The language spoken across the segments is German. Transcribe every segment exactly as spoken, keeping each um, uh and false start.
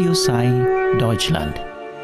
Radio Sai Deutschland.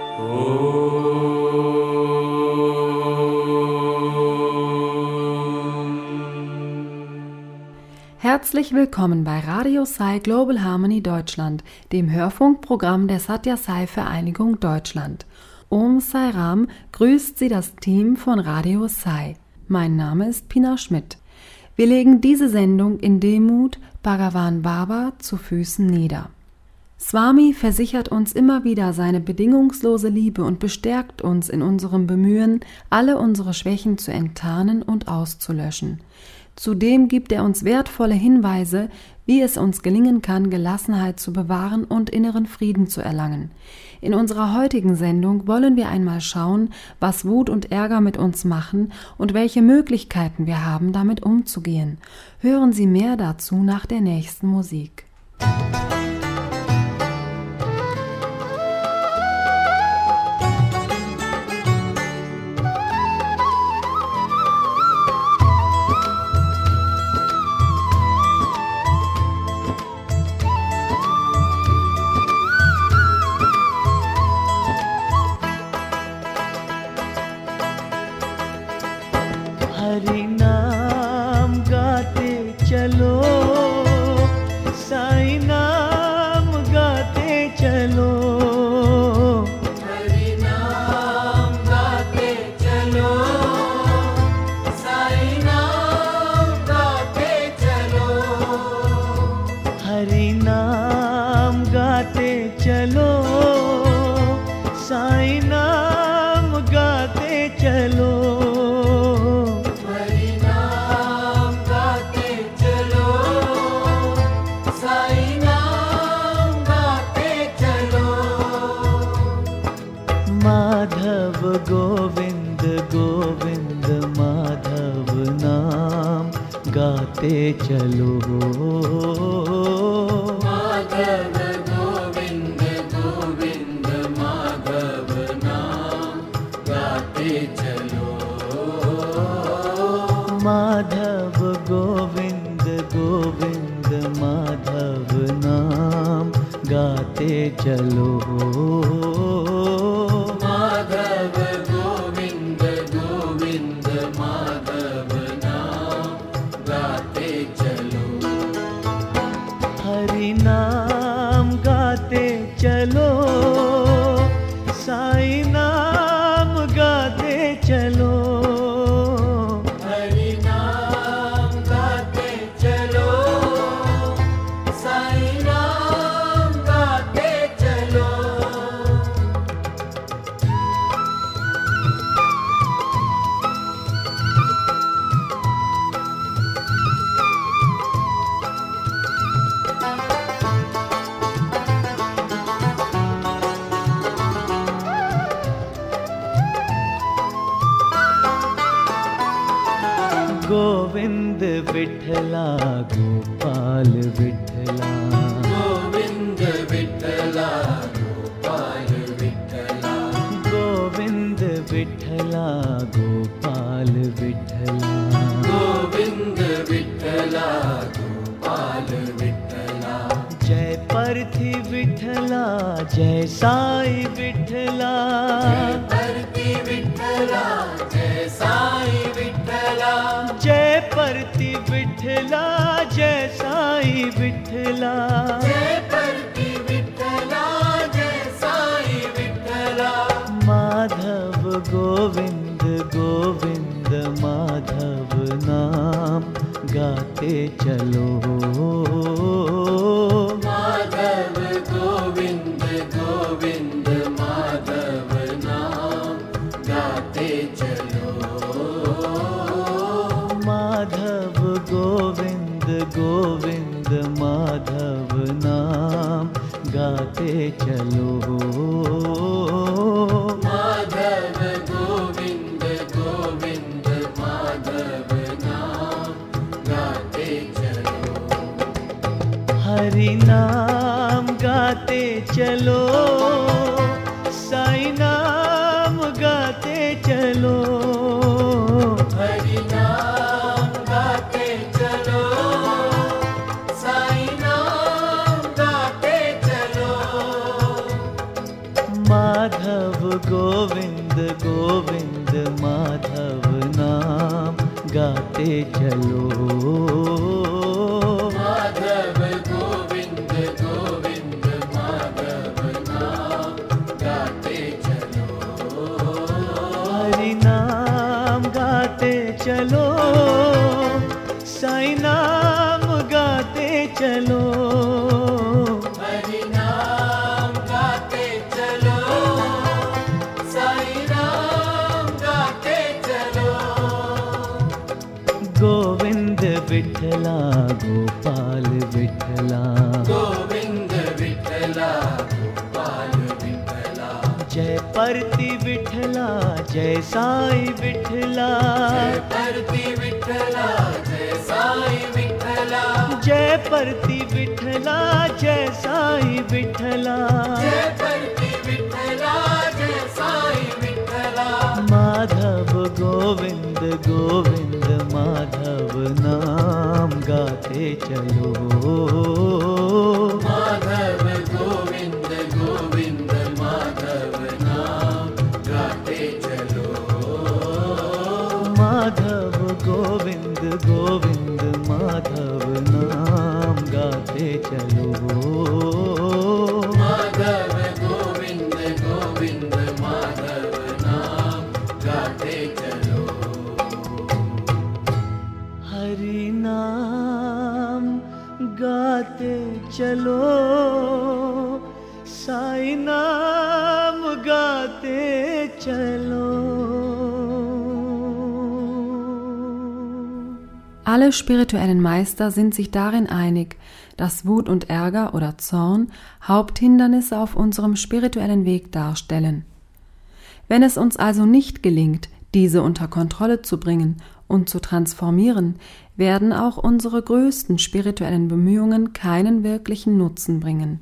Herzlich willkommen bei Radio Sai Global Harmony Deutschland, dem Hörfunkprogramm der Satya Sai Vereinigung Deutschland. Om Sai Ram grüßt Sie das Team von Radio Sai. Mein Name ist Pina Schmidt. Wir legen diese Sendung in Demut Bhagavan Baba zu Füßen nieder. Swami versichert uns immer wieder seine bedingungslose Liebe und bestärkt uns in unserem Bemühen, alle unsere Schwächen zu enttarnen und auszulöschen. Zudem gibt er uns wertvolle Hinweise, wie es uns gelingen kann, Gelassenheit zu bewahren und inneren Frieden zu erlangen. In unserer heutigen Sendung wollen wir einmal schauen, was Wut und Ärger mit uns machen und welche Möglichkeiten wir haben, damit umzugehen. Hören Sie mehr dazu nach der nächsten Musik. Hari नाम गाते चलो, साईं नाम गाते चलो। हरि नाम गाते चलो, साईं नाम गाते चलो। हरि नाम गाते चलो, साईं नाम गाते चलो। माधव गोविंद गोविंद माधव नाम गाते चलो। माधव गोविंद गोविंद माधव नाम गाते चलो। माधव गोविंद गोविंद माधव नाम गाते चलो। माधव गोविंद गोविंद माधव नाम गाते चलो। हरि नाम गाते चलो, साईं नाम गाते चलो। हरि नाम गाते चलो, साईं नाम गाते चलो। गोविंद विठला गोपाल विठला। गोविंद विठला गोपाल विठला। गोविंद विठला गोपाल विठला। गोविंद विठला गोपाल विठला। जय परथी विठला जय साई विठला। जय परती विठला जय साई विठला। जय परती विठला जय साई विठला। जय परती विठला जय साई विठला। माधव गोविंद गोविंद माधव नाम गाते चलो। माधव गोविंद गोविंद माधव नाम गाते चलो। माधव गोविंद गोविंद माधव नाम गाते चलो। माधव गोविंद गोविंद माधव नाम गाते चलो। हरि नाम गाते चलो, साईं नाम गाते चलो। हरि नाम गाते चलो, साईं नाम गाते चलो। गाते चलो। माधव गोविंद गोविंद माधव नाम गाते चलो। हरि नाम गाते चलो, साईं नाम गाते चलो। हरि नाम गाते चलो, साईं नाम गाते चलो। गोविंद विठला गोपाल विठला, गोविंद विठला गोपाल विठला। जय परती विठला जय साई विठला। जय परती विठला जय साई विठला। जय परती विठला जय साई विठला। जय परती विठला जय साई विठला। माधव गोविंद गोविंद माधव नाम गाते चलो। माधव गोविंद गोविंद माधव नाम गाते चलो। माधव गोविंद गोविंद माधव नाम गाते चलो। माधव गोविंद गोविंद माधव नाम गाते चलो। हरि नाम गाते चलो, साई नाम गाते चलो। Alle spirituellen Meister sind sich darin einig, dass Wut und Ärger oder Zorn Haupthindernisse auf unserem spirituellen Weg darstellen. Wenn es uns also nicht gelingt, diese unter Kontrolle zu bringen und zu transformieren, werden auch unsere größten spirituellen Bemühungen keinen wirklichen Nutzen bringen.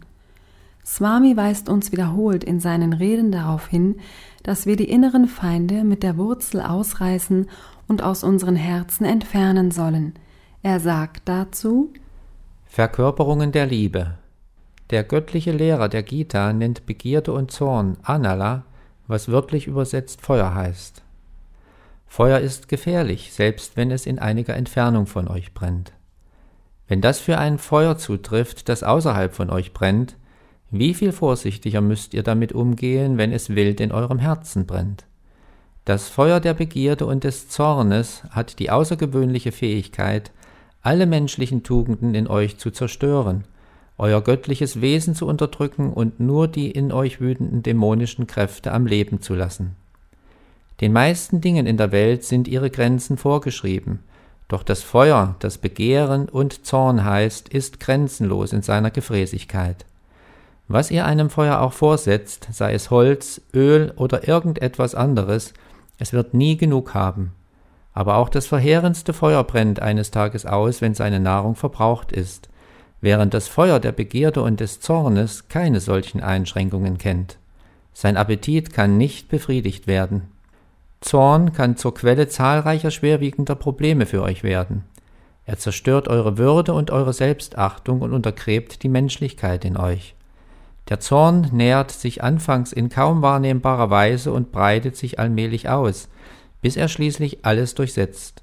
Swami weist uns wiederholt in seinen Reden darauf hin, dass wir die inneren Feinde mit der Wurzel ausreißen und aus unseren Herzen entfernen sollen. Er sagt dazu: Verkörperungen der Liebe. Der göttliche Lehrer der Gita nennt Begierde und Zorn Anala, was wörtlich übersetzt Feuer heißt. Feuer ist gefährlich, selbst wenn es in einiger Entfernung von euch brennt. Wenn das für ein Feuer zutrifft, das außerhalb von euch brennt, wie viel vorsichtiger müsst ihr damit umgehen, wenn es wild in eurem Herzen brennt? Das Feuer der Begierde und des Zornes hat die außergewöhnliche Fähigkeit, alle menschlichen Tugenden in euch zu zerstören, euer göttliches Wesen zu unterdrücken und nur die in euch wütenden dämonischen Kräfte am Leben zu lassen. Den meisten Dingen in der Welt sind ihre Grenzen vorgeschrieben, doch das Feuer, das Begehren und Zorn heißt, ist grenzenlos in seiner Gefräßigkeit. Was ihr einem Feuer auch vorsetzt, sei es Holz, Öl oder irgendetwas anderes, es wird nie genug haben. Aber auch das verheerendste Feuer brennt eines Tages aus, wenn seine Nahrung verbraucht ist, während das Feuer der Begierde und des Zornes keine solchen Einschränkungen kennt. Sein Appetit kann nicht befriedigt werden. Zorn kann zur Quelle zahlreicher schwerwiegender Probleme für euch werden. Er zerstört eure Würde und eure Selbstachtung und untergräbt die Menschlichkeit in euch. Der Zorn nähert sich anfangs in kaum wahrnehmbarer Weise und breitet sich allmählich aus, bis er schließlich alles durchsetzt.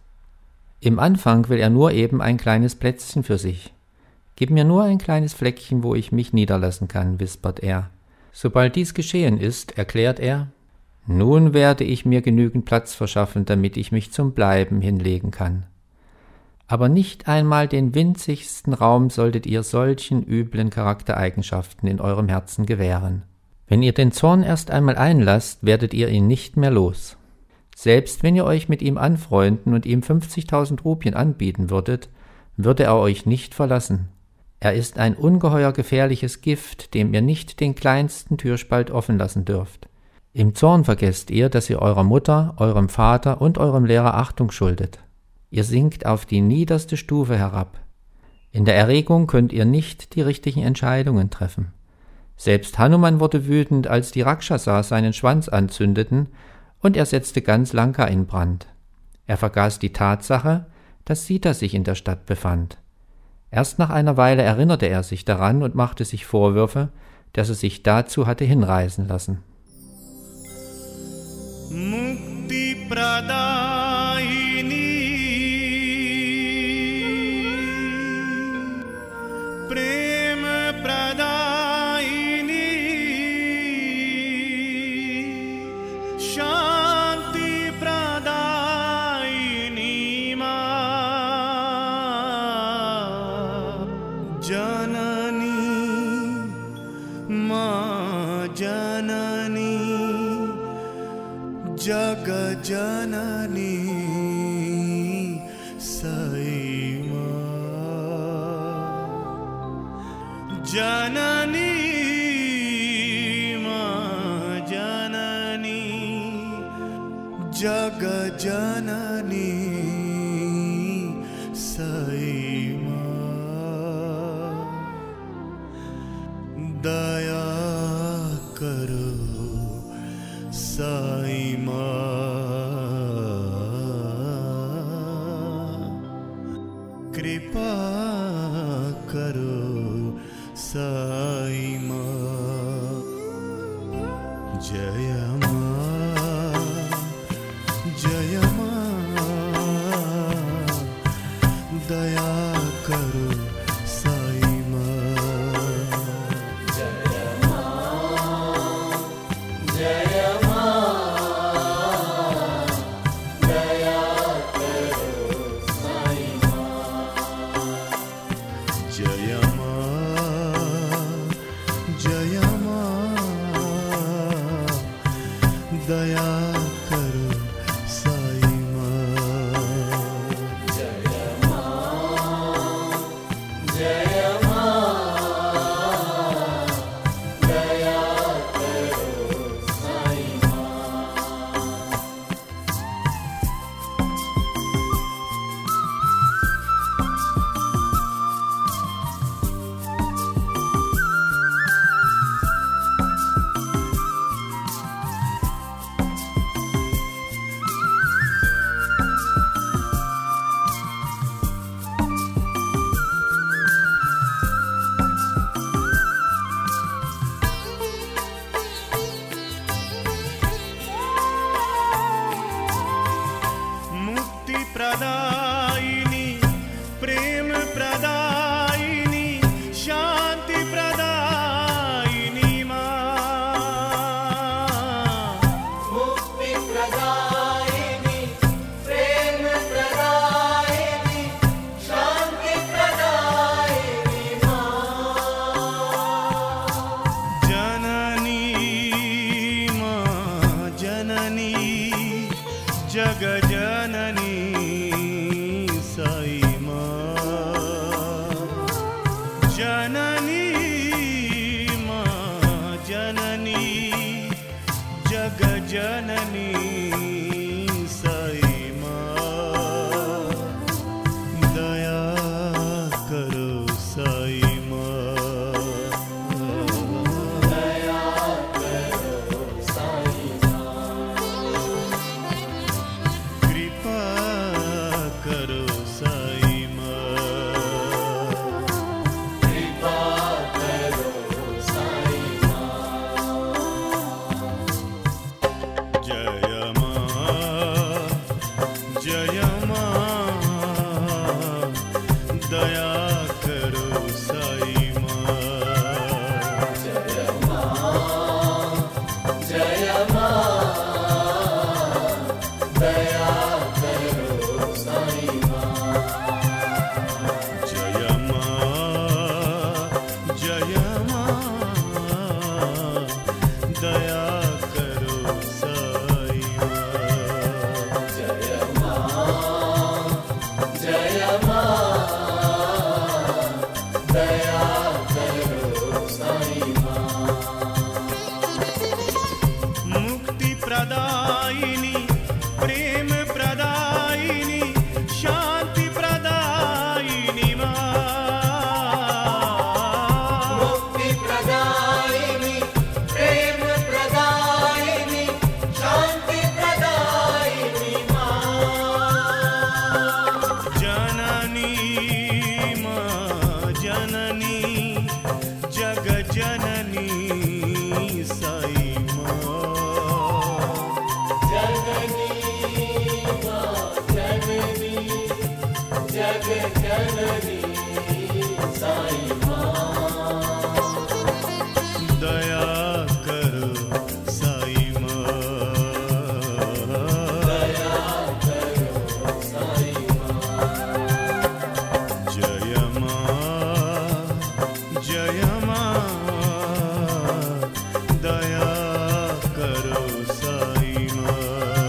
Im Anfang will er nur eben ein kleines Plätzchen für sich. »Gib mir nur ein kleines Fleckchen, wo ich mich niederlassen kann«, wispert er. Sobald dies geschehen ist, erklärt er, »Nun werde ich mir genügend Platz verschaffen, damit ich mich zum Bleiben hinlegen kann.« Aber nicht einmal den winzigsten Raum solltet ihr solchen üblen Charaktereigenschaften in eurem Herzen gewähren. Wenn ihr den Zorn erst einmal einlasst, werdet ihr ihn nicht mehr los. Selbst wenn ihr euch mit ihm anfreunden und ihm fünfzigtausend Rupien anbieten würdet, würde er euch nicht verlassen. Er ist ein ungeheuer gefährliches Gift, dem ihr nicht den kleinsten Türspalt offen lassen dürft. Im Zorn vergesst ihr, dass ihr eurer Mutter, eurem Vater und eurem Lehrer Achtung schuldet. Ihr sinkt auf die niederste Stufe herab. In der Erregung könnt ihr nicht die richtigen Entscheidungen treffen. Selbst Hanuman wurde wütend, als die Rakshasas seinen Schwanz anzündeten, und er setzte ganz Lanka in Brand. Er vergaß die Tatsache, dass Sita sich in der Stadt befand. Erst nach einer Weile erinnerte er sich daran und machte sich Vorwürfe, dass er sich dazu hatte hinreißen lassen. Mukti Pradayini जग जननी साई माँ, जननी माँ जननी, जग जननी साई माँ, दया करो साई माँ, कृपा करो साई माँ। जय माँ जय माँ, दया करो साई माँ। जय माँ जय दया करो साई माँ। जय माँ जय माँ, दया करो साई माँ। प्रदायिनी प्रेम प्रदायिनी शांति प्रदायिनी माँ, मुक्ति प्रदायिनी प्रेम प्रदायिनी शांति प्रदायिनी माँ। जननी माँ जननी, जग जननी साई माँ, जननी माँ जननी, जग जननी साई माँ, दया करो साई माँ। दया करो साई माँ, कृपा करो साई माँ। कृपा करो साई माँ। जय माँ जय माँ, दया करो साई माँ। जय माँ जय माँ, दया करो साई माँ। जय माँ जय माँ, दया करो साई माँ। जय माँ जय माँ, दया करो साई माँ। मुक्ति प्रदायिनी प्रेम प्रदायिनी शांति प्रदायिनी माँ, मुक्ति प्रदायिनी प्रेम प्रदायिनी शांति प्रदायिनी माँ। जननी माँ जननी, जग जननी साई माँ, जननी माँ जननी, जग जननी साई माँ। दया करो साई माँ। दया करो साई माँ। जय माँ जय माँ, दया करो साई माँ।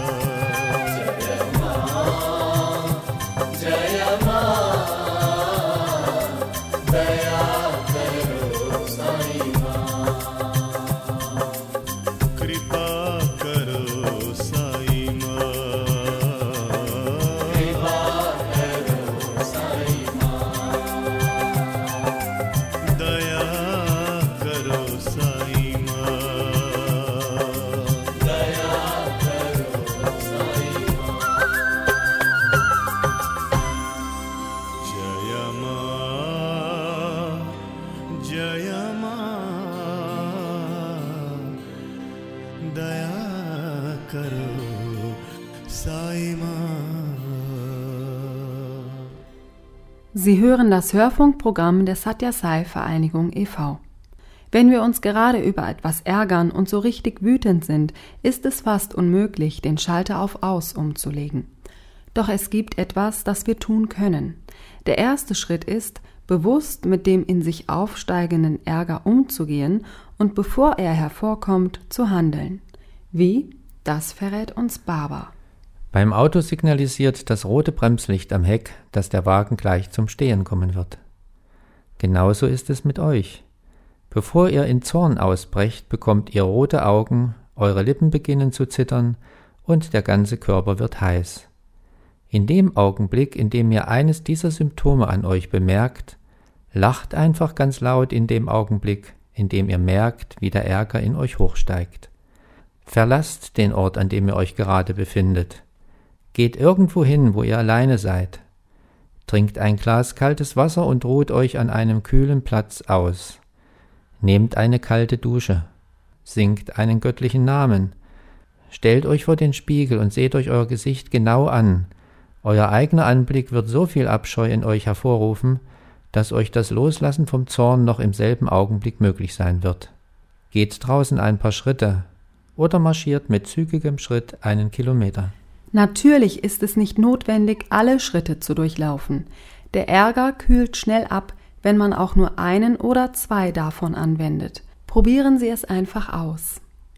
Sie hören das Hörfunkprogramm der Satya Sai Vereinigung e V Wenn wir uns gerade über etwas ärgern und so richtig wütend sind, ist es fast unmöglich, den Schalter auf Aus umzulegen. Doch es gibt etwas, das wir tun können. Der erste Schritt ist, bewusst mit dem in sich aufsteigenden Ärger umzugehen und bevor er hervorkommt, zu handeln. Wie? Das verrät uns Barbara. Beim Auto signalisiert das rote Bremslicht am Heck, dass der Wagen gleich zum Stehen kommen wird. Genauso ist es mit euch. Bevor ihr in Zorn ausbrecht, bekommt ihr rote Augen, eure Lippen beginnen zu zittern und der ganze Körper wird heiß. In dem Augenblick, in dem ihr eines dieser Symptome an euch bemerkt, lacht einfach ganz laut in dem Augenblick, in dem ihr merkt, wie der Ärger in euch hochsteigt. Verlasst den Ort, an dem ihr euch gerade befindet. Geht irgendwo hin, wo ihr alleine seid. Trinkt ein Glas kaltes Wasser und ruht euch an einem kühlen Platz aus. Nehmt eine kalte Dusche. Singt einen göttlichen Namen. Stellt euch vor den Spiegel und seht euch euer Gesicht genau an. Euer eigener Anblick wird so viel Abscheu in euch hervorrufen, dass euch das Loslassen vom Zorn noch im selben Augenblick möglich sein wird. Geht draußen ein paar Schritte oder marschiert mit zügigem Schritt einen Kilometer. Natürlich ist es nicht notwendig, alle Schritte zu durchlaufen. Der Ärger kühlt schnell ab, wenn man auch nur einen oder zwei davon anwendet. Probieren Sie es einfach aus.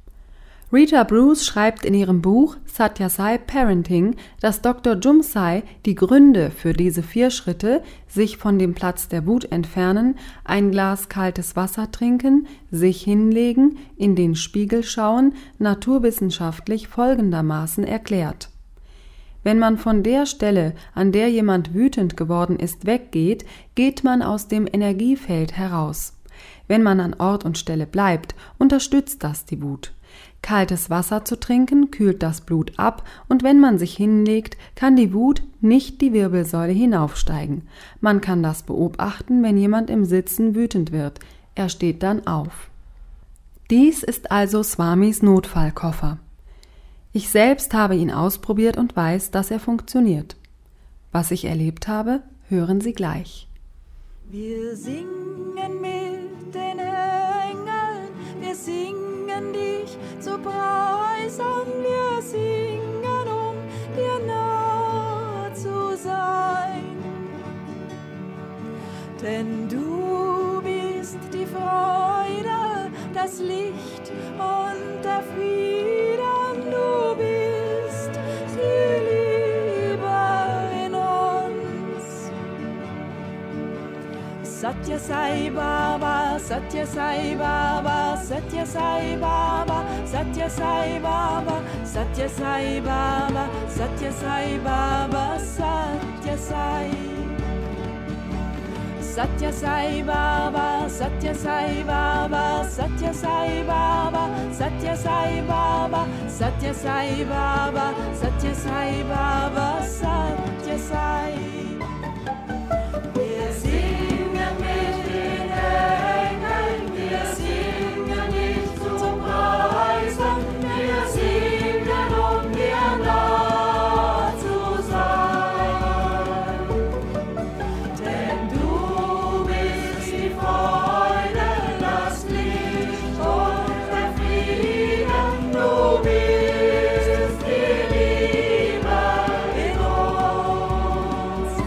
Rita Bruce schreibt in ihrem Buch Satya Sai Parenting, dass Doktor Jumsai die Gründe für diese vier Schritte, sich von dem Platz der Wut entfernen, ein Glas kaltes Wasser trinken, sich hinlegen, in den Spiegel schauen, naturwissenschaftlich folgendermaßen erklärt. Wenn man von der Stelle, an der jemand wütend geworden ist, weggeht, geht man aus dem Energiefeld heraus. Wenn man an Ort und Stelle bleibt, unterstützt das die Wut. Kaltes Wasser zu trinken kühlt das Blut ab und wenn man sich hinlegt, kann die Wut nicht die Wirbelsäule hinaufsteigen. Man kann das beobachten, wenn jemand im Sitzen wütend wird. Er steht dann auf. Dies ist also Swamis Notfallkoffer. Ich selbst habe ihn ausprobiert und weiß, dass er funktioniert. Was ich erlebt habe, hören Sie gleich. Wir singen mit den Engeln, wir singen dich zu preisen, wir singen, um dir nahe zu sein. Denn du bist die Freude, das Licht und der Frieden, du bist die Liebe in uns. Satya Sai Baba, Satya Sai Baba, Satya Sai Baba, Satya Sai Baba, Satya Sai Baba, Satya Sai Baba, Satya Sai. Satya Sai Baba, Satya Sai Baba, Satya Sai Baba, Satya Sai Baba, Satya Sai Baba, Satya Sai Baba, Satya Sai. Wir singen mit den Engeln, wir singen dich zu preisen, wir singen, um dir nah zu sein. Denn du bist die Freude, das Licht und der Frieden, du bist die Liebe in uns.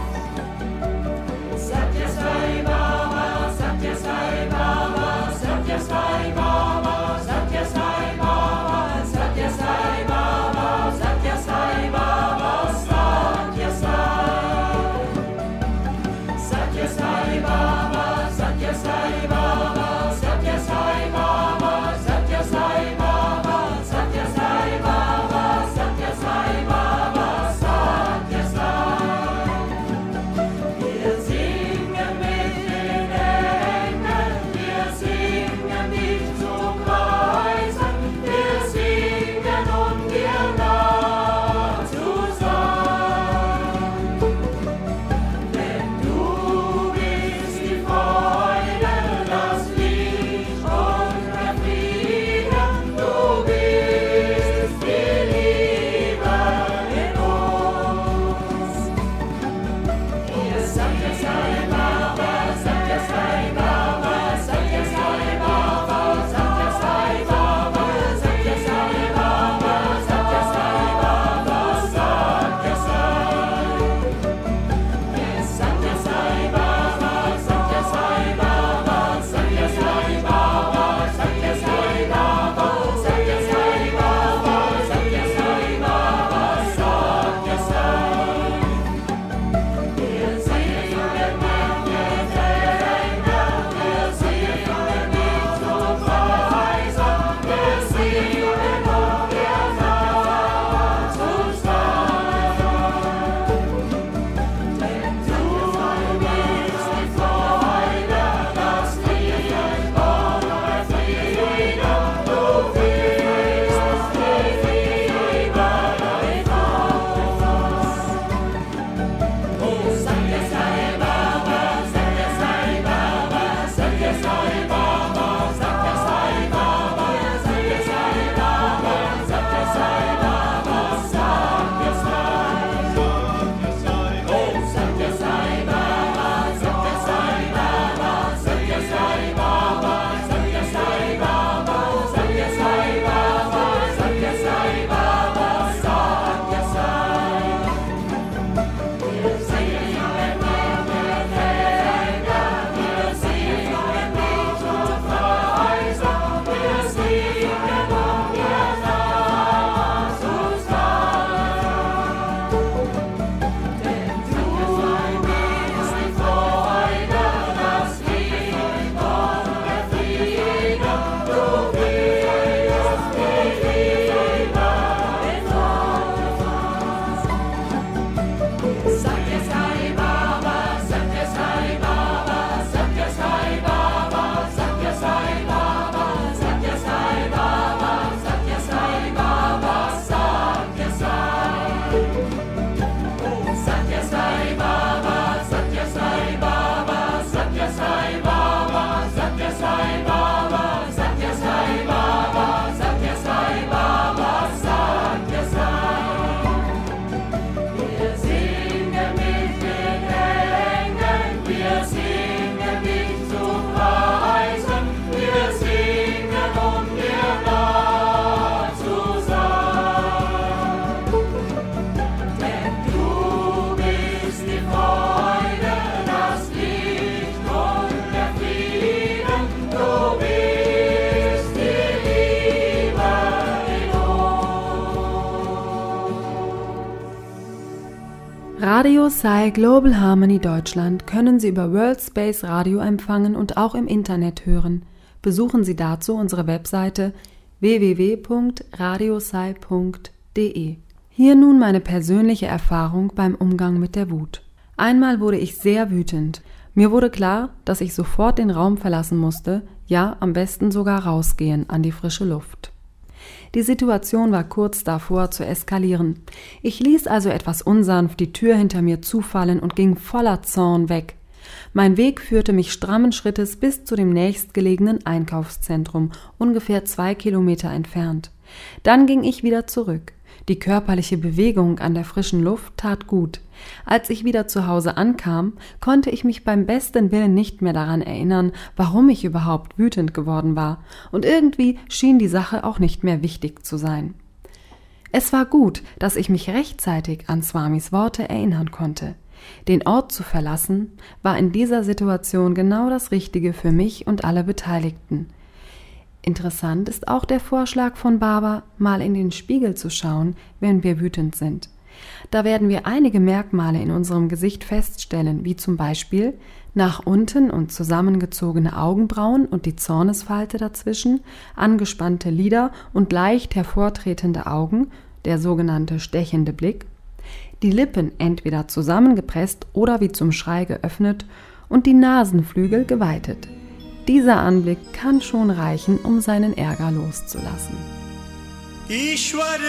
Radio Sai Global Harmony Deutschland können Sie über World Space Radio empfangen und auch im Internet hören. Besuchen Sie dazu unsere Webseite w w w punkt radiosai punkt d e. Hier nun meine persönliche Erfahrung beim Umgang mit der Wut. Einmal wurde ich sehr wütend. Mir wurde klar, dass ich sofort den Raum verlassen musste, ja, am besten sogar rausgehen an die frische Luft. Die Situation war kurz davor zu eskalieren. Ich ließ also etwas unsanft die Tür hinter mir zufallen und ging voller Zorn weg. Mein Weg führte mich strammen Schrittes bis zu dem nächstgelegenen Einkaufszentrum, ungefähr zwei Kilometer entfernt. Dann ging ich wieder zurück. Die körperliche Bewegung an der frischen Luft tat gut. Als ich wieder zu Hause ankam, konnte ich mich beim besten Willen nicht mehr daran erinnern, warum ich überhaupt wütend geworden war, und irgendwie schien die Sache auch nicht mehr wichtig zu sein. Es war gut, dass ich mich rechtzeitig an Swamis Worte erinnern konnte. Den Ort zu verlassen, war in dieser Situation genau das Richtige für mich und alle Beteiligten. Interessant ist auch der Vorschlag von Baba, mal in den Spiegel zu schauen, wenn wir wütend sind. Da werden wir einige Merkmale in unserem Gesicht feststellen, wie zum Beispiel nach unten und zusammengezogene Augenbrauen und die Zornesfalte dazwischen, angespannte Lider und leicht hervortretende Augen, der sogenannte stechende Blick, die Lippen entweder zusammengepresst oder wie zum Schrei geöffnet und die Nasenflügel geweitet. Dieser Anblick kann schon reichen, um seinen Ärger loszulassen. ईश्वर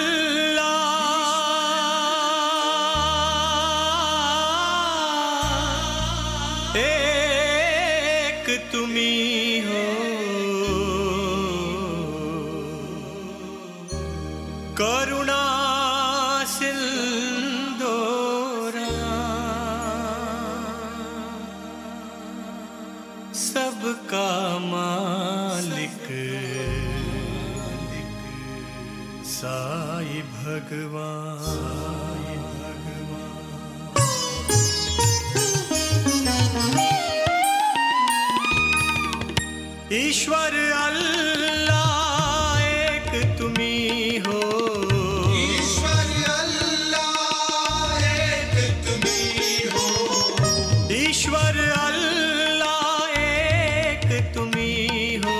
अल्लाह एक तुम्ही हो करुणा सिंधोरा सबका मालिक साई भगवान साई भगवान ईश्वर अल्लाह एक तुम्ही हो ईश्वर अल्लाह एक तुम्ही हो ईश्वर अल्लाह एक तुम्ही हो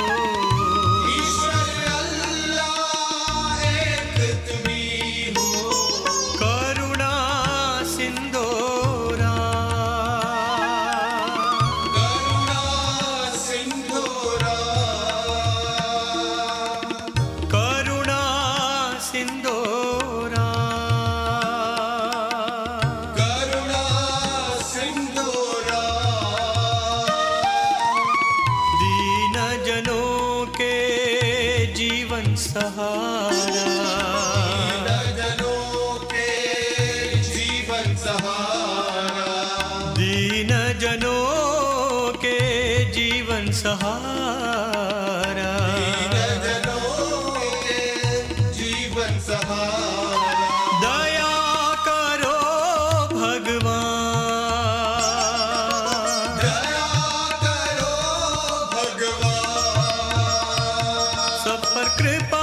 सहारा जनों के जीवन सहारा दीन जनों के जीवन सहारा दीन जनों के जीवन सहारा दया करो भगवान दया करो भगवान सब पर कृपा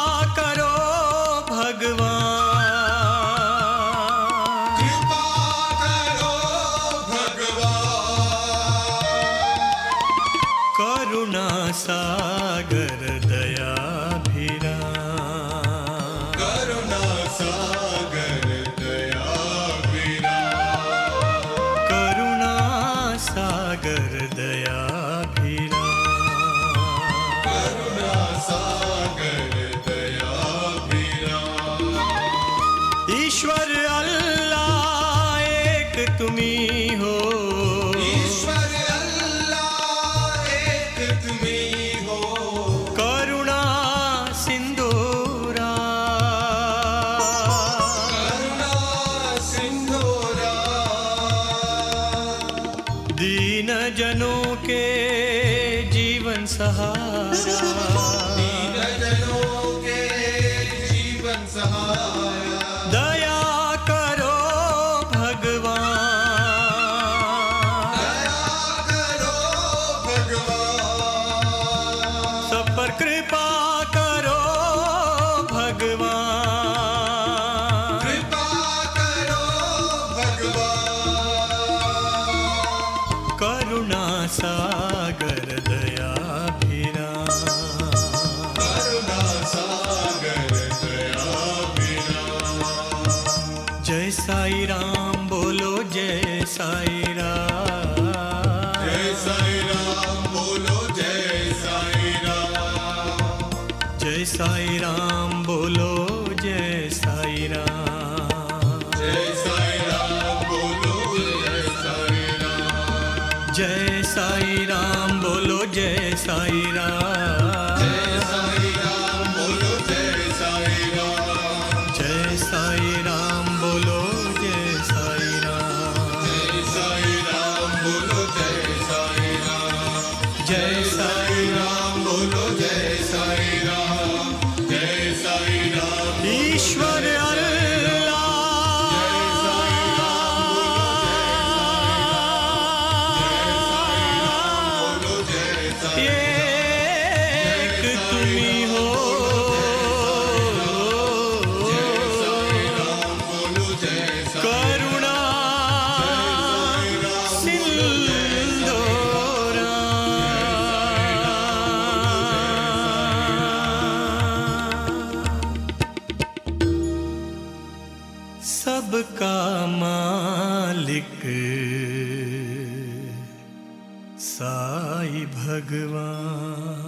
सागर दया भिरा करुणा सागर दया भिरा करुणा सागर दया भिरा करुणा सागर दया भिरा ईश्वर अल्लाह एक तुम्ही हो जनों के जीवन सहारा दीन जनों के जीवन सहारा दया करो भगवान दया करो भगवान सब पर कृपा करो भगवान कृपा करो भगवान सागर दया करुणा सागर दया जय साई राम बोलो जय साई राम जय साई राम बोलो जय साई राम जय साई राम बोलो जय साई राम जय साई राम बोलो जय साई राम जय साई राम बोलो जय साई राम जय साई राम बोलो जय साई राम जय साई राम बोलो जय साई राम जय साई राम बोलो जय साई राम जय साई राम बोलो जय साई राम जय साई राम ईश्वर एक तुम्ही हो करुणा सिंधोरा सबका मालिक साई भगवान.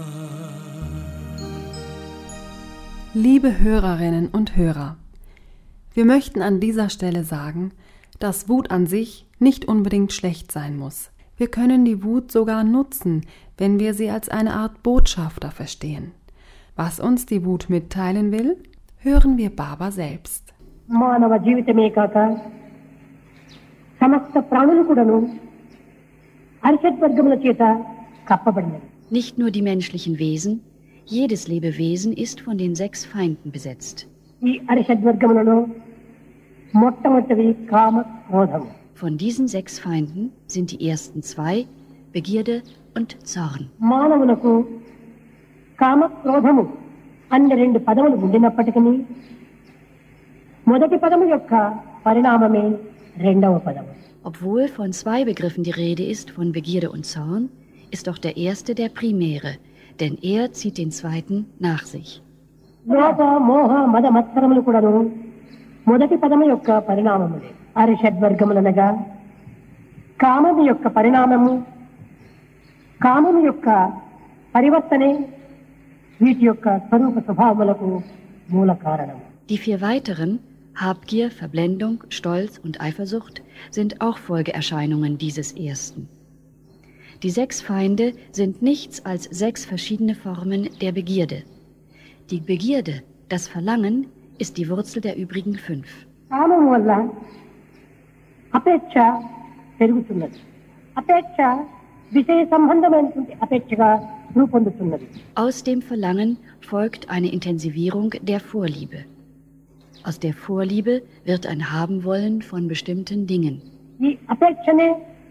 Liebe Hörerinnen und Hörer, wir möchten an dieser Stelle sagen, dass Wut an sich nicht unbedingt schlecht sein muss. Wir können die Wut sogar nutzen, wenn wir sie als eine Art Botschafter verstehen. Was uns die Wut mitteilen will, hören wir Baba selbst. మానవ జీవితమే కాక సమస్త ప్రాణులు కూడాను అరిషద్వర్గముల చేత కప్పబడినవి. Nicht nur die menschlichen Wesen, jedes Lebewesen ist von den sechs Feinden besetzt. ఈ అరిషద్వర్గములలో మొట్టమొదటివి కామ క్రోధము. Von diesen sechs Feinden sind die ersten zwei Begierde und Zorn. మానవులకు కామ క్రోధము అన్ని రెండు పదములు ఉండినప్పటికీ మొదటి పదము యొక్క పరిణామమే రెండవ పదము. Obwohl von zwei Begriffen die Rede ist, von Begierde und Zorn, ist doch der erste der primäre, denn er zieht den zweiten nach sich. లోభ మోహ మద మత్సరములు కూడాను మొదటి పదము యొక్క పరిణామములే. అరిషడ్వర్గములనగా కామము యొక్క పరిణామము, కామము యొక్క పరివర్తనే వీటి యొక్క స్వరూప స్వభావములకు మూల కారణము. Die vier weiteren, Habgier, Verblendung, Stolz und Eifersucht, sind auch Folgeerscheinungen dieses ersten. Die sechs Feinde sind nichts als sechs verschiedene Formen der Begierde. Die Begierde, das Verlangen, ist die Wurzel der übrigen fünf. కామం వల్ల అపేక్ష పెరుగుతున్నది. అపేక్ష విషయ సంబంధమైనటువంటి అపేక్షగా రూపొందుతున్నది. Aus dem Verlangen folgt eine Intensivierung der Vorliebe. Aus der Vorliebe wird ein Habenwollen von bestimmten Dingen. ఈ అపేక్షనే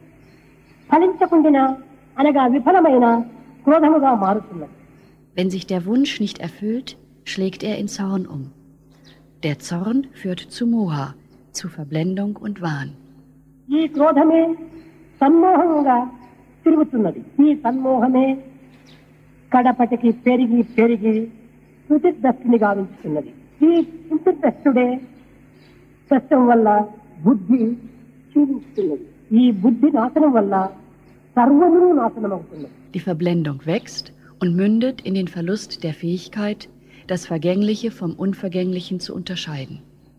ఫలించకుండా అనగా విఫలమైన క్రోధముగా మారుతున్నది. Wenn sich der Wunsch nicht erfüllt, schlägt er in Zorn um. Der Zorn führt zu Moha, zu Verblendung und Wahn. ఈ క్రోధమే సన్మోహంగా తిరుగుతున్నది. ఈ సన్మోహమే కడపటికి పెరిగి పెరిగి శృతిదస్తుని గావించుతున్నది. ఈ శృతిదస్తుడే కష్టం వల్ల బుద్ధి క్షీణిస్తున్నది. ఈ బుద్ధి నాశనం వల్ల సర్వము నాశనం అవుతున్నది. Die Verblendung wächst und mündet in den Verlust der Fähigkeit, das Vergängliche vom Unvergänglichen zu unterscheiden.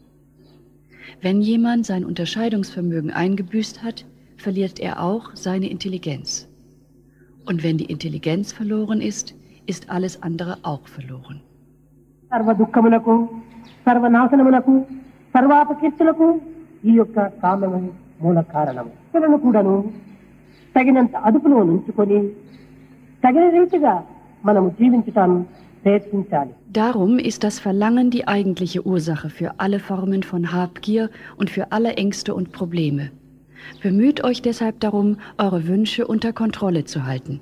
Wenn jemand sein Unterscheidungsvermögen eingebüßt hat, verliert er auch seine Intelligenz. Und wenn die Intelligenz verloren ist, ist alles andere auch verloren. సర్వ దుఃఖములకు, సర్వనాశనములకు, సర్వాపకీర్తులకు ఈ యొక్క కామమే మూల కారణము. పిల్లలను కూడాను తగినంత అదుపులో ఉంచుకొని తగిన రీతిగా మనము జీవించటాన్ని ప్రయత్నించాలి. Darum ist das Verlangen die eigentliche Ursache für alle Formen von Habgier und für alle Ängste und Probleme. Bemüht euch deshalb darum, eure Wünsche unter Kontrolle zu halten.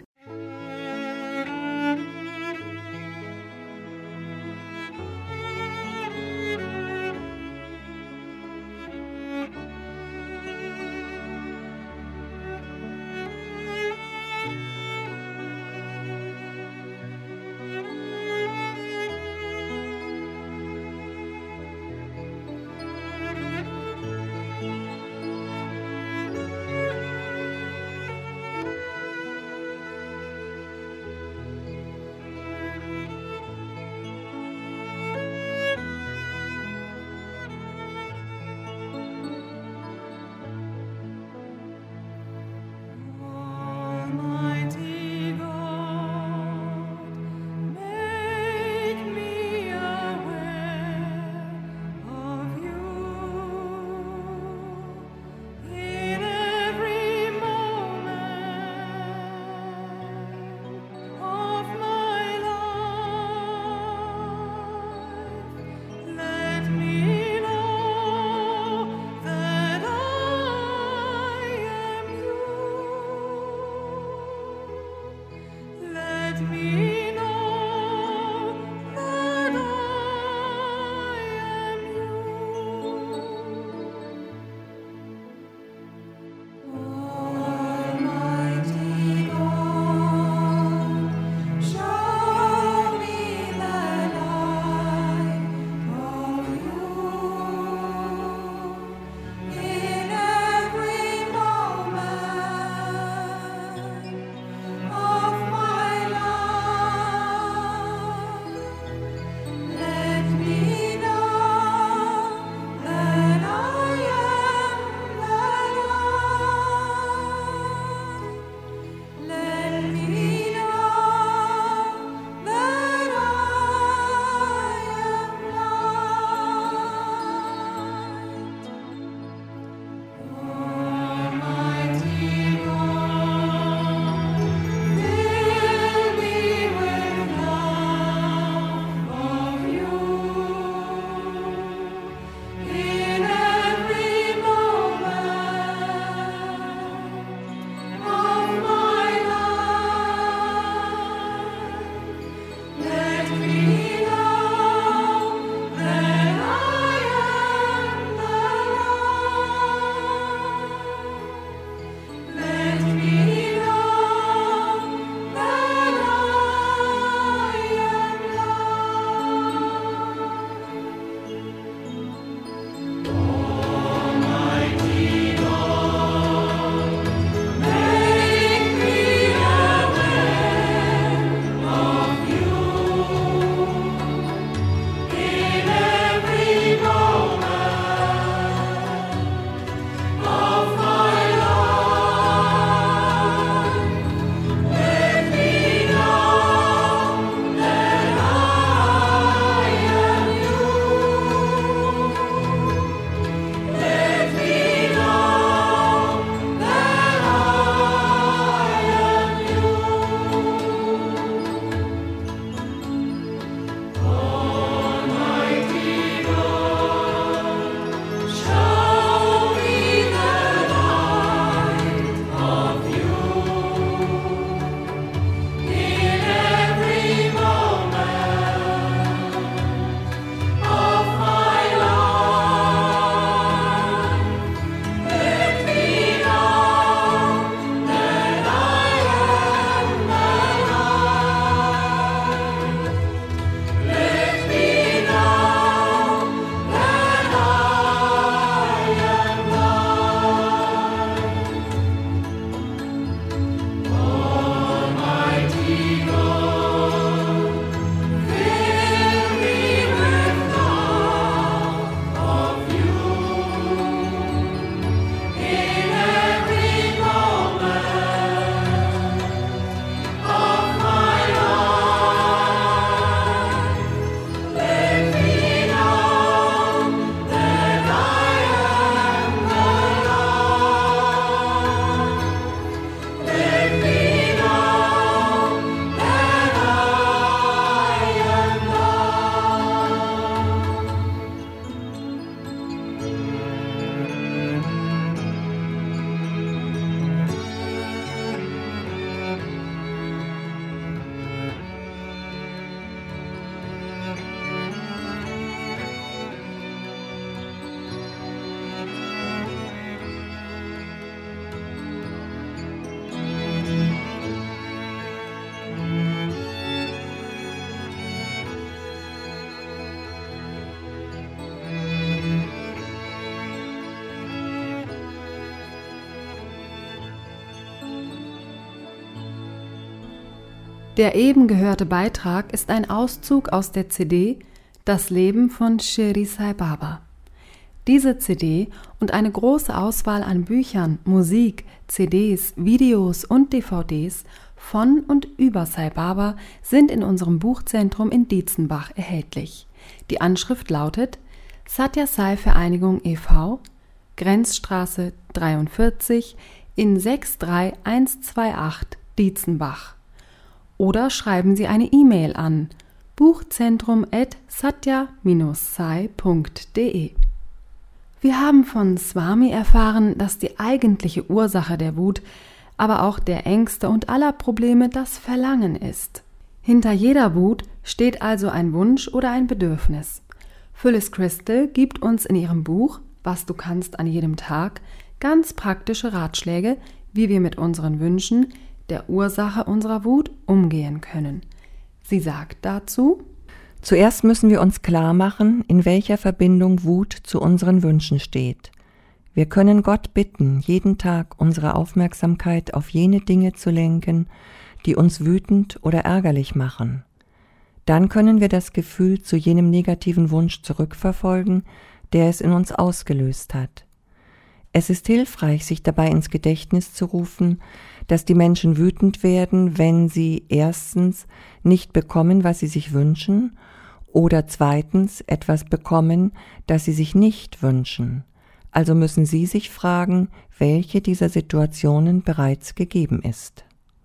Der eben gehörte Beitrag ist ein Auszug aus der C D Das Leben von Shirdi Sai Baba. Diese C D und eine große Auswahl an Büchern, Musik, C Ds, Videos und D V Ds von und über Sai Baba sind in unserem Buchzentrum in Dietzenbach erhältlich. Die Anschrift lautet Satya Sai Vereinigung e V, Grenzstraße dreiundvierzig in sechs drei eins zwei acht Dietzenbach. Oder schreiben Sie eine E-Mail an buchzentrum at satya dash sai punkt de. Wir haben von Swami erfahren, dass die eigentliche Ursache der Wut, aber auch der Ängste und aller Probleme das Verlangen ist. Hinter jeder Wut steht also ein Wunsch oder ein Bedürfnis. Phyllis Crystal gibt uns in ihrem Buch Was du kannst an jedem Tag ganz praktische Ratschläge, wie wir mit unseren Wünschen, der Ursache unserer Wut, umgehen können. Sie sagt dazu: Zuerst müssen wir uns klar machen, in welcher Verbindung Wut zu unseren Wünschen steht. Wir können Gott bitten, jeden Tag unsere Aufmerksamkeit auf jene Dinge zu lenken, die uns wütend oder ärgerlich machen. Dann können wir das Gefühl zu jenem negativen Wunsch zurückverfolgen, der es in uns ausgelöst hat. Es ist hilfreich, sich dabei ins Gedächtnis zu rufen, dass die Menschen wütend werden, wenn sie erstens nicht bekommen, was sie sich wünschen, oder zweitens etwas bekommen, das sie sich nicht wünschen. Also müssen sie sich fragen, welche dieser Situationen bereits gegeben ist.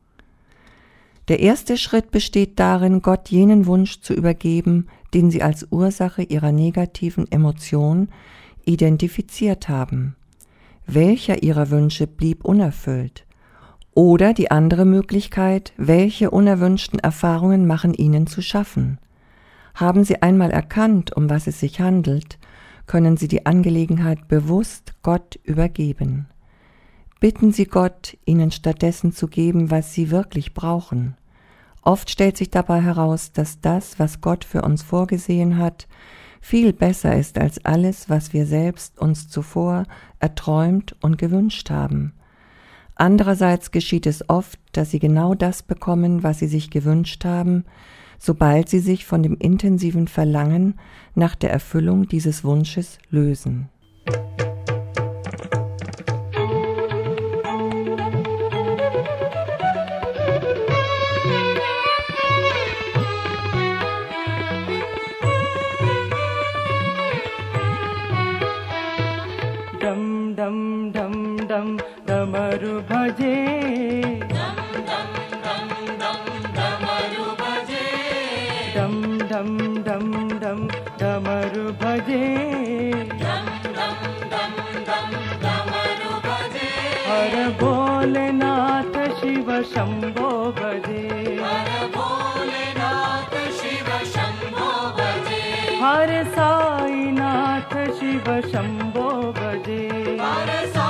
Der erste Schritt besteht darin, Gott jenen Wunsch zu übergeben, den sie als Ursache ihrer negativen Emotion identifiziert haben. Welcher ihrer Wünsche blieb unerfüllt? Oder die andere Möglichkeit, welche unerwünschten Erfahrungen machen ihnen zu schaffen? Haben sie einmal erkannt, um was es sich handelt, können sie die Angelegenheit bewusst Gott übergeben. Bitten Sie Gott, ihnen stattdessen zu geben, was sie wirklich brauchen. Oft stellt sich dabei heraus, dass das, was Gott für uns vorgesehen hat, viel besser ist als alles, was wir selbst uns zuvor erträumt und gewünscht haben. Andererseits geschieht es oft, dass sie genau das bekommen, was sie sich gewünscht haben, sobald sie sich von dem intensiven Verlangen nach der Erfüllung dieses Wunsches lösen. Dam dam dam dam damaru bhaje dam dam dam dam damaru bhaje dam dam dam dam damaru bhaje dam dam dam dam damaru bhaje har bholenath shiva shambho bhaje har bholenath shiva shambho bhaje har sainath shiva shambho bhaje har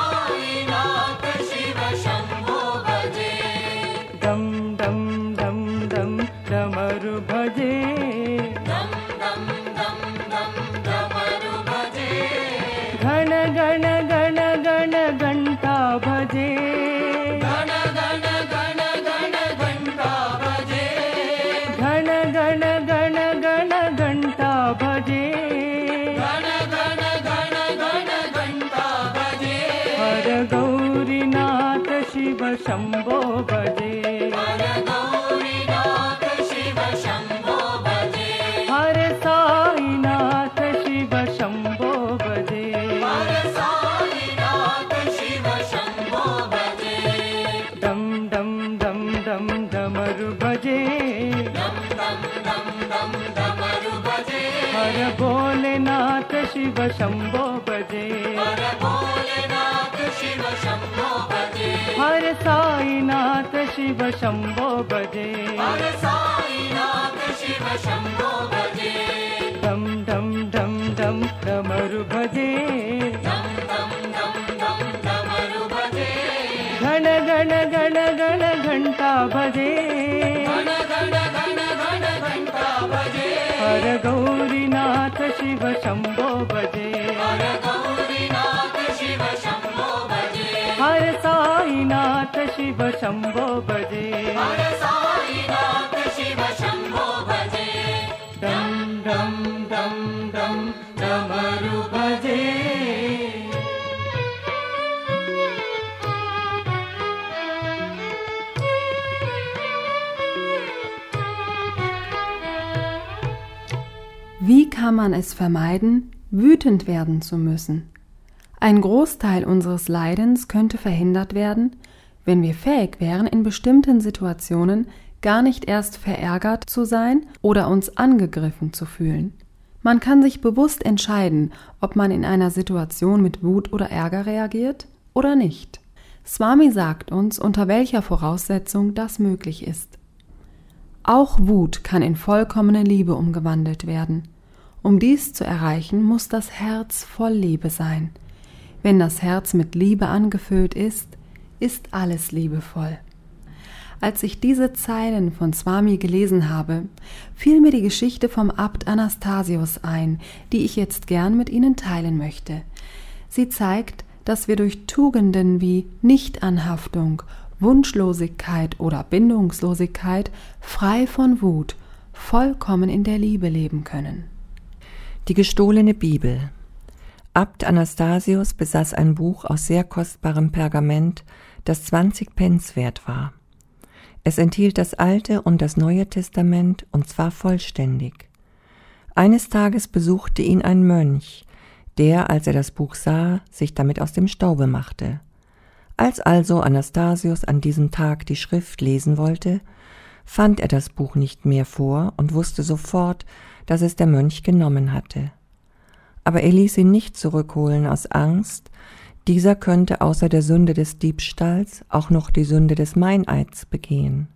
sainath shiva shambho bhaje dam dam dam dam damaru bhaje dam dam dam dam damaru bhaje ghana ghana ghana ghana ghanta bhaje ghana ghana ghana ghana ghanta bhaje ghana ghana ghana ghana ghanta bhaje ghana ghana ghana ghana ghanta bhaje har gaurinath shiva shambho bhaje har gaurinath shiva shambho bhaje har sainath shiva shambho bhaje har sainath shiva shambho bhaje dam dam dam dam damaru bhaje dam dam dam dam damaru bhaje har bholenath shiva shambho bhaje har bholenath shiva shambho bhaje har sainath shiva shambho bhaje har sainath shiva shambho bhaje dam dam dam dam damaru bhaje dam dam dam dam damaru bhaje ghana ghana ghana ghana ghanta bhaje ghana ghana ghana ghana ghanta bhaje har gaurinath shiva shambho bhaje har gaurinath shiva shambho bhaje har sainath shiva shambho bhaje har sainath Sainath शिव शंभो भजे डम डम डम डम डमरू भजे Wie kann man es vermeiden, wütend werden zu müssen? Ein Großteil unseres Leidens könnte verhindert werden, wenn wir fähig wären, in bestimmten Situationen gar nicht erst verärgert zu sein oder uns angegriffen zu fühlen. Man kann sich bewusst entscheiden, ob man in einer Situation mit Wut oder Ärger reagiert oder nicht. Swami sagt uns, unter welcher Voraussetzung das möglich ist. Auch Wut kann in vollkommene Liebe umgewandelt werden. Um dies zu erreichen, muss das Herz voll Liebe sein. Wenn das Herz mit Liebe angefüllt ist, ist alles liebevoll. Als ich diese Zeilen von Swami gelesen habe, fiel mir die Geschichte vom Abt Anastasius ein, die ich jetzt gern mit Ihnen teilen möchte. Sie zeigt, dass wir durch Tugenden wie Nichtanhaftung, Wunschlosigkeit oder Bindungslosigkeit frei von Wut, vollkommen in der Liebe leben können. Die gestohlene Bibel. Abt Anastasius besaß ein Buch aus sehr kostbarem Pergament, das zwanzig Pence wert war. Es enthielt das Alte und das Neue Testament, und zwar vollständig. Eines Tages besuchte ihn ein Mönch, der, als er das Buch sah, sich damit aus dem Staube machte. Als also Anastasius an diesem Tag die Schrift lesen wollte, fand er das Buch nicht mehr vor und wusste sofort, dass es der Mönch genommen hatte. Aber er ließ ihn nicht zurückholen aus Angst, dieser könnte außer der Sünde des Diebstahls auch noch die Sünde des Meineids begehen.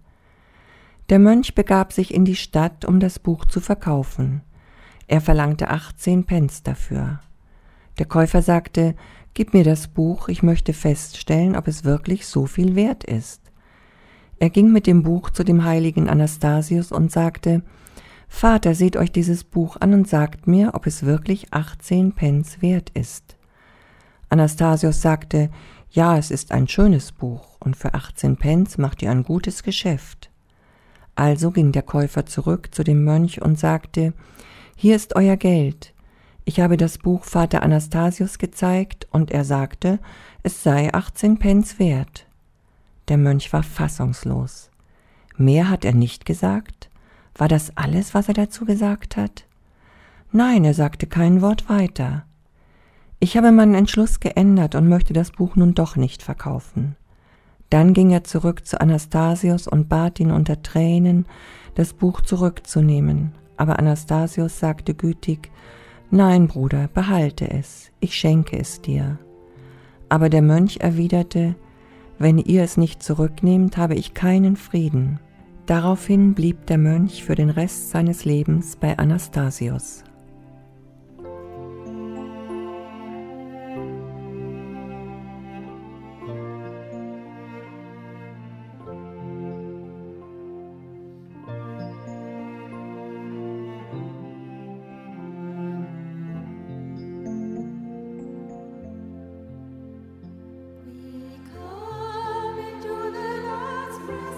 Der Mönch begab sich in die Stadt, um das Buch zu verkaufen. Er verlangte achtzehn Pence dafür. Der Käufer sagte, »Gib mir das Buch, ich möchte feststellen, ob es wirklich so viel wert ist.« Er ging mit dem Buch zu dem heiligen Anastasius und sagte, »Vater, seht euch dieses Buch an und sagt mir, ob es wirklich achtzehn Pence wert ist.« Anastasius sagte, »Ja, es ist ein schönes Buch, und für achtzehn Pence macht ihr ein gutes Geschäft.« Also ging der Käufer zurück zu dem Mönch und sagte, »Hier ist euer Geld. Ich habe das Buch Vater Anastasius gezeigt, und er sagte, es sei achtzehn Pence wert.« Der Mönch war fassungslos. Mehr hat er nicht gesagt? War das alles, was er dazu gesagt hat? Nein, er sagte kein Wort weiter. Ich habe meinen Entschluss geändert und möchte das Buch nun doch nicht verkaufen. Dann ging er zurück zu Anastasius und bat ihn unter Tränen, das Buch zurückzunehmen. Aber Anastasius sagte gütig, »Nein, Bruder, behalte es, ich schenke es dir.« Aber der Mönch erwiderte, »Wenn ihr es nicht zurücknehmt, habe ich keinen Frieden.« Daraufhin blieb der Mönch für den Rest seines Lebens bei Anastasius.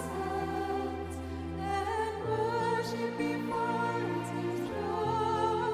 Before his throne.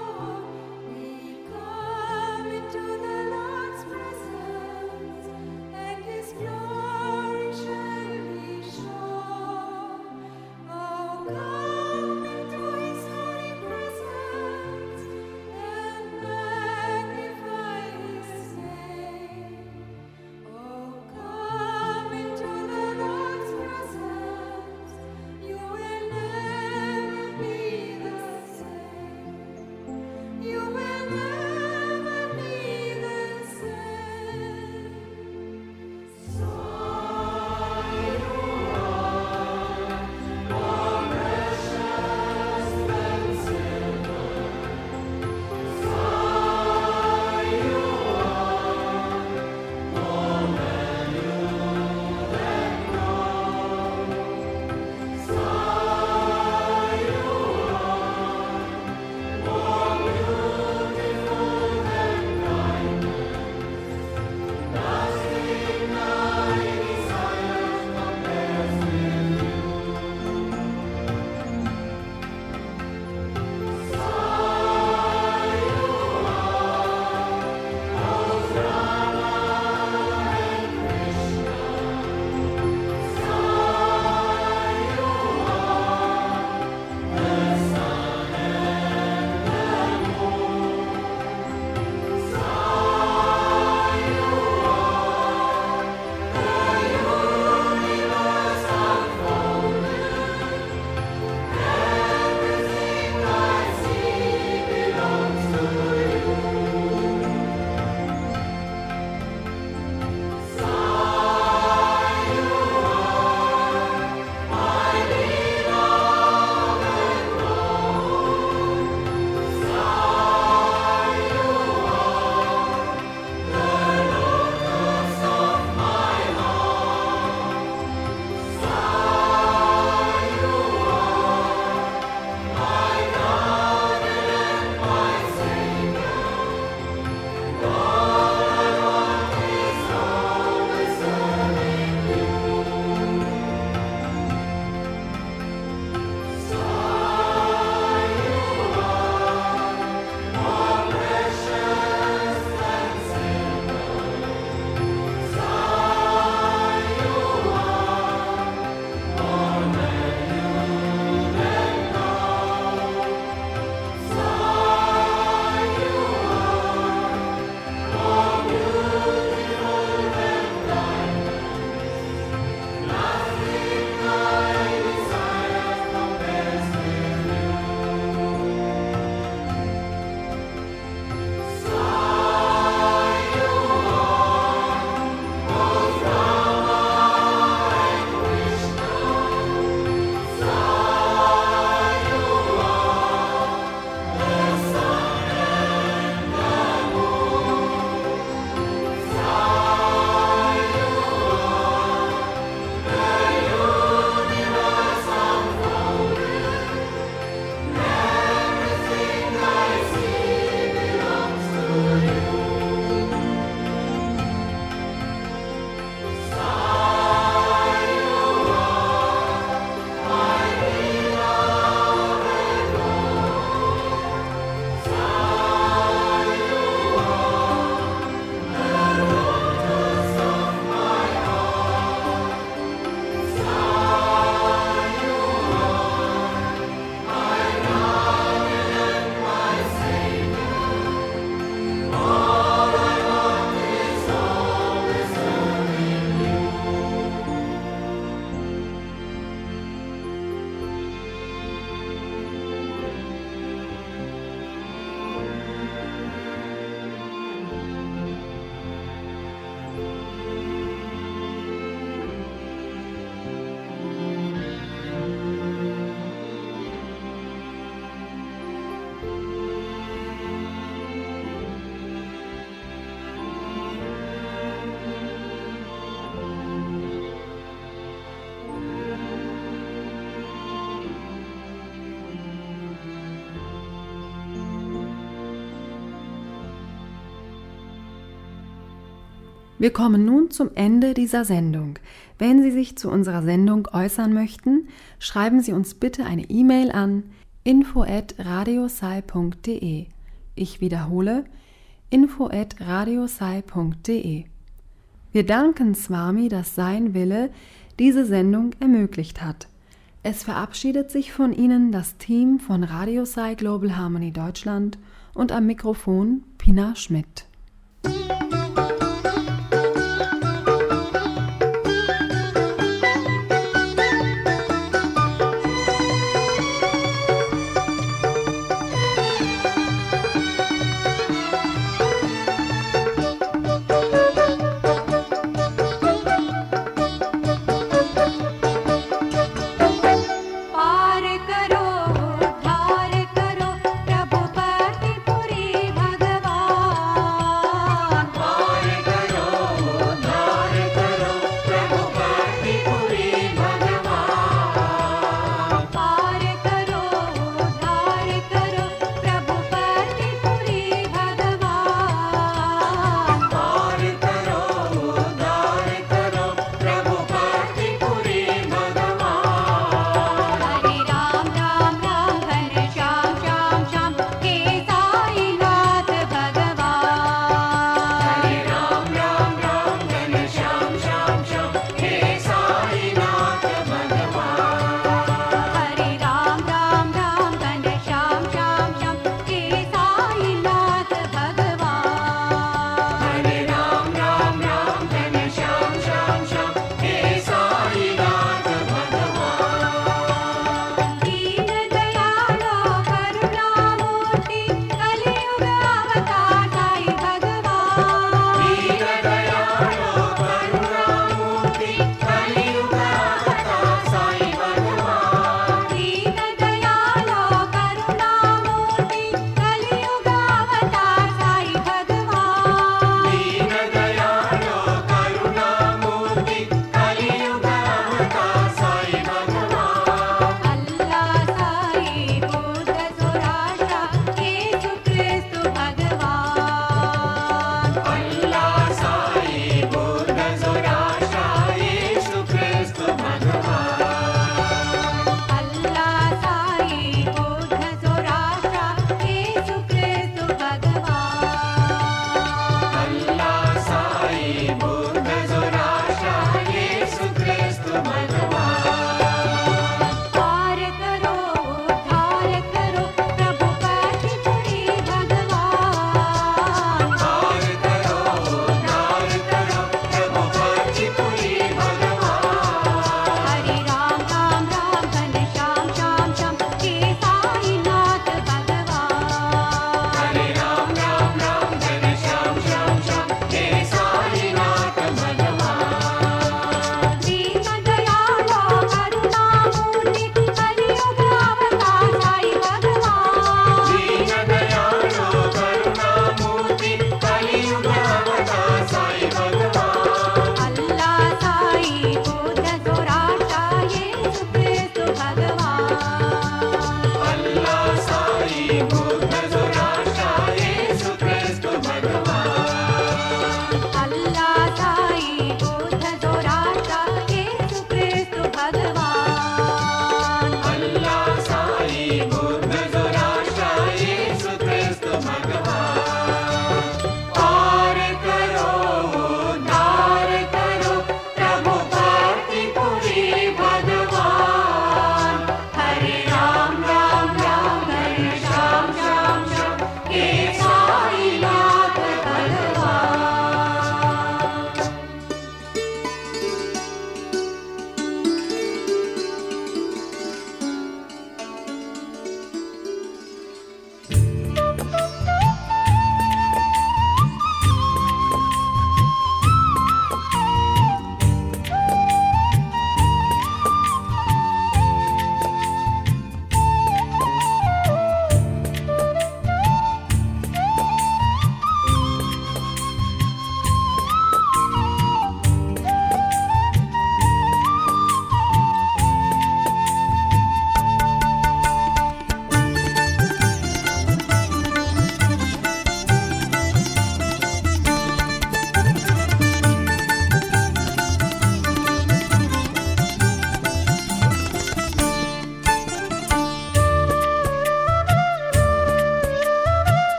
Wir kommen nun zum Ende dieser Sendung. Wenn Sie sich zu unserer Sendung äußern möchten, schreiben Sie uns bitte eine E-Mail an info at radiosai punkt de. Ich wiederhole, info at radiosai punkt de. Wir danken Swami, dass sein Wille diese Sendung ermöglicht hat. Es verabschiedet sich von Ihnen das Team von Radio Sai Global Harmony Deutschland und am Mikrofon Pina Schmidt. Allah Sai Buddha Zorasha Yesu Christ